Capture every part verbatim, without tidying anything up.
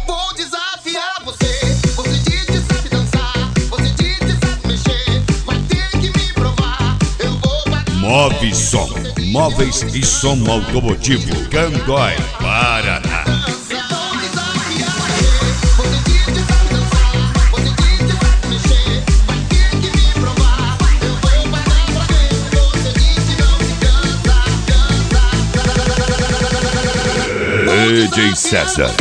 Vou desafiar você. Você diz que sabe dançar, você diz que sabe mexer. Vai ter que me provar. Eu vou pagar. Move Som, móveis e som automotivo, Candói, Paraná. D J César.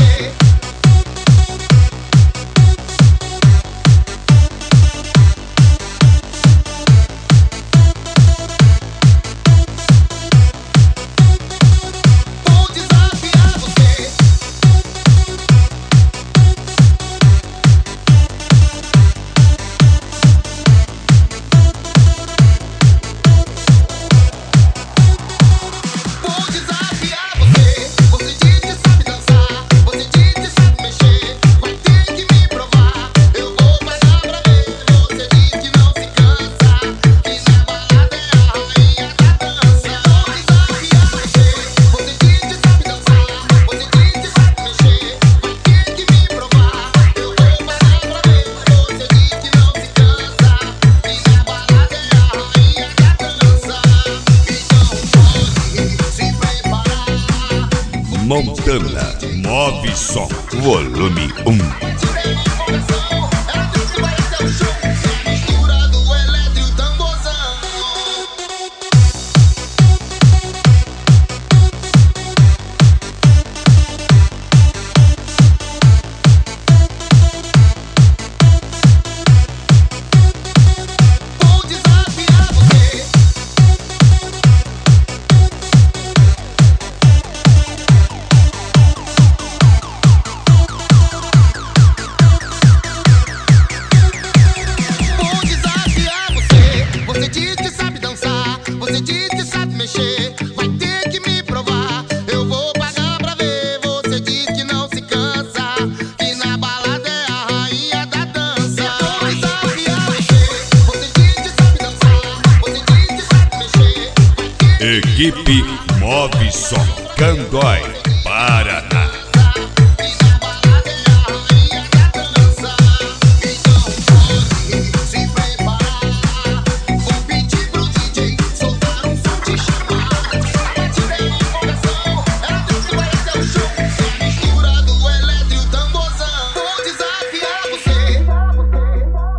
Montana, Move Som, volume um. Equipe Move Som, Candói, Paraná.